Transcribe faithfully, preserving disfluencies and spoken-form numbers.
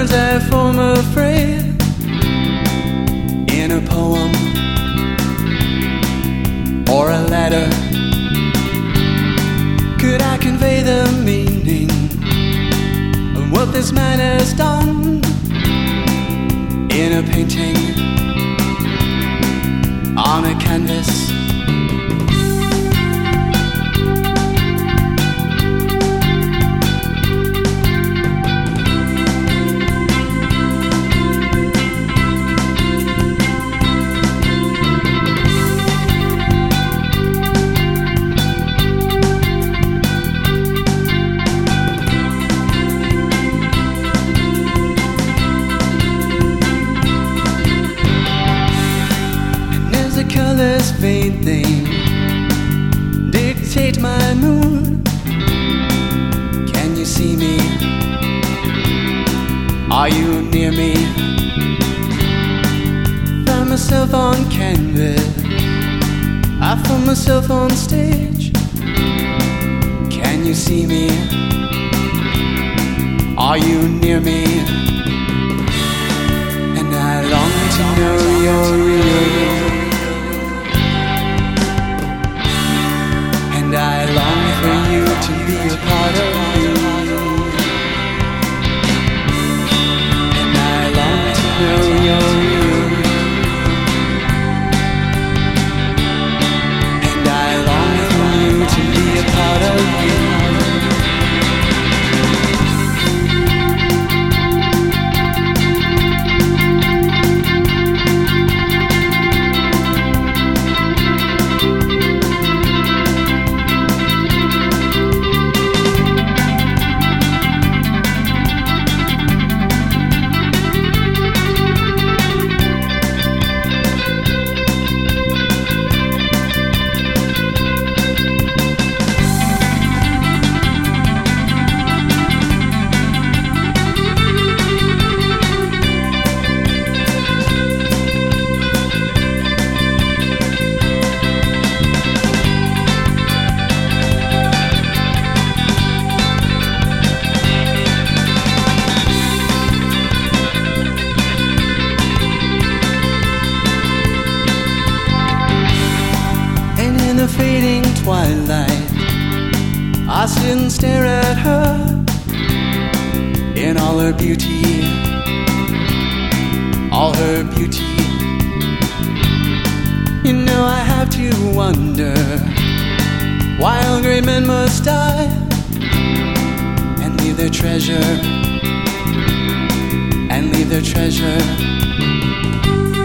words that form a phrase in a poem or a letter. Could I convey the meaning of what this man has done in a painting on a canvas? Colors fade, they dictate my mood. Can you see me? Are you near me? Found myself on canvas, I found myself on stage. Can you see me? Are you near me? And I long to know you're real. And I long for you to be a part of me. And I long to know you're real. And I long for you to be a part of me. In the fading twilight, I sit and stare at her in all her beauty, all her beauty. You know I have to wonder why all great men must die and leave their treasure, and leave their treasure.